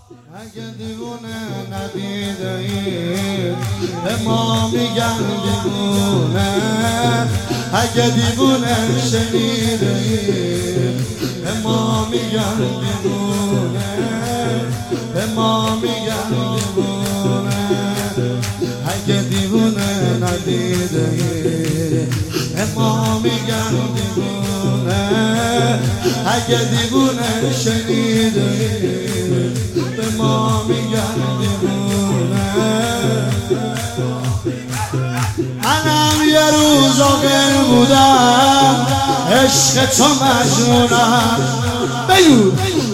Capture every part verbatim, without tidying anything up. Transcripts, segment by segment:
اگه دیوونه ندیده ای به ما میگن دیوونه، اگه دیوونه شنیده ای به ما میگن دیوونه، به ما میگن دیوونه. اگه دیوونه ندیده ای به ما میگن دیوونه، اگه دیوونه شنیده ای به ما میگن دیوونه. منم یه روز آقل بودم عشق تو مجنونم. بگو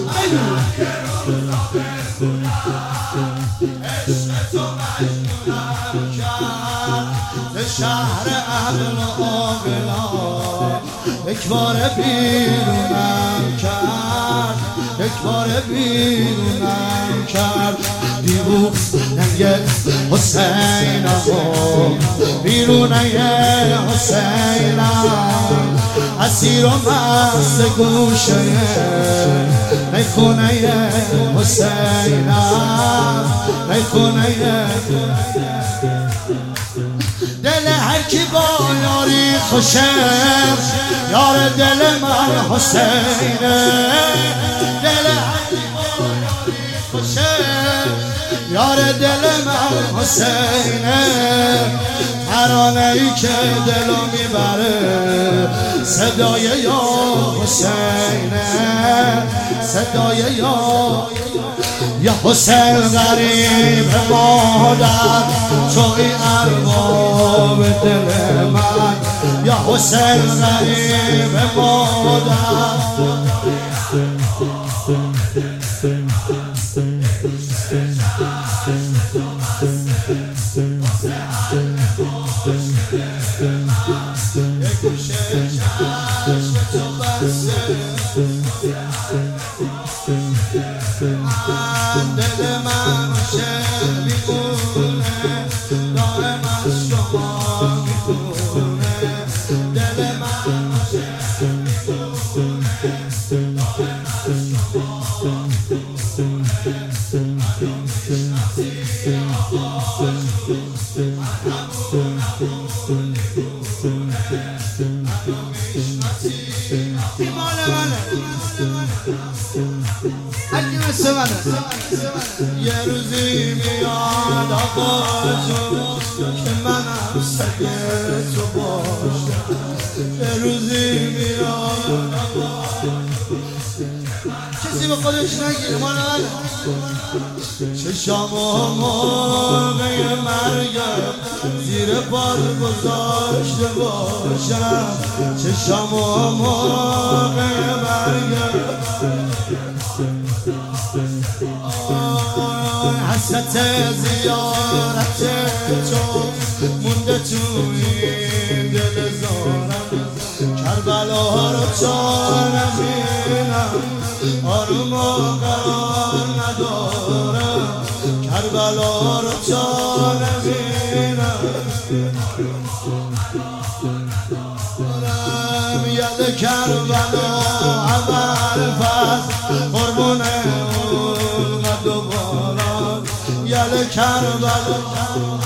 عشق تو مجنونم کرد به شهر عقل و عاقلان، یک بار بیرونم کرد، یک بار بیرونم کرد. دیوونه حسینم بیرونه حسینم، اسیر و مست گوشه میخونه حسینم، میخونه. دل هر کی با یاری خوشه، یار دل من حسینه. دل هر کی با یاری خوشه، یار دل من حسینه. ترانه ای که دلو میبره صدای یا حسینه، صدای یا یا حسین غریب مادر توی ارباب دل من، یا حسین غریب مادر. یک گوشه چشم تو بسته من، دل من میشه بیمونه، دائم از شما میخونه. دل من میشه بیمونه، دائم از شما یه روزی میاد آقا جون که منم سگ تو باشم. یه روزی میاد کسی به خودش نگیره ما نگه. چشم و موقع مرگم زیر بار گذاشته باشم، چشم و موقع مرگم حسرت زیارت تو مونده توی دل زارم. کربلا رو تا نبینم آروم و قرار ندارم، کربلا رو تا نبینم. دارم یاد کربلا اول فصل قربونه اومد و باران، یاد کربلا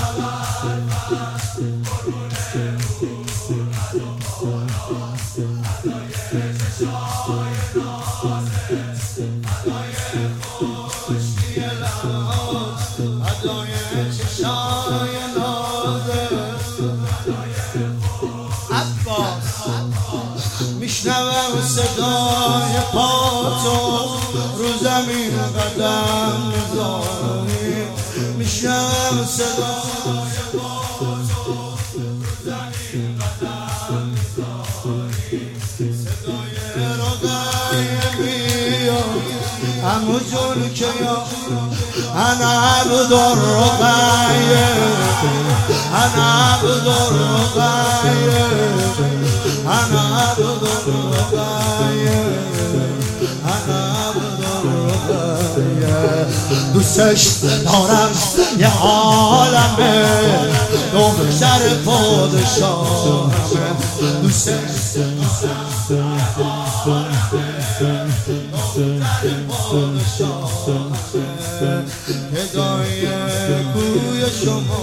میشنوم صدای پاتو رو زمین قدم میذاری، میشنوم صدای پاتو رو زمین قدم میذاری. صدای رقیه میاد همون جون که یا انا عبد الرقیه، انا عبد الرقیه، انا عبد الرقیه، انا عبد الرقیه. دوستش دارم یه عالمه دختر پادشاهمه، دوستش دختر پادشاهمه. هدای کوی شما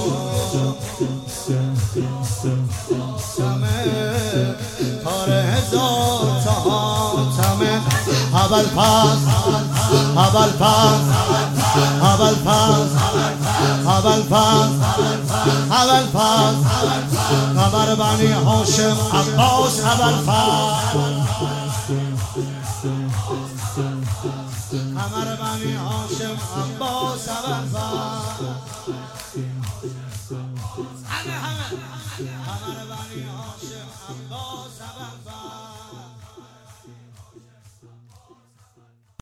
سمه تار هزار تا حاتمه اول پس اول پس اول پس اول پس اول پس قمر بنی هاشم عباس اول پس قمر بنی هاشم عباس اول پس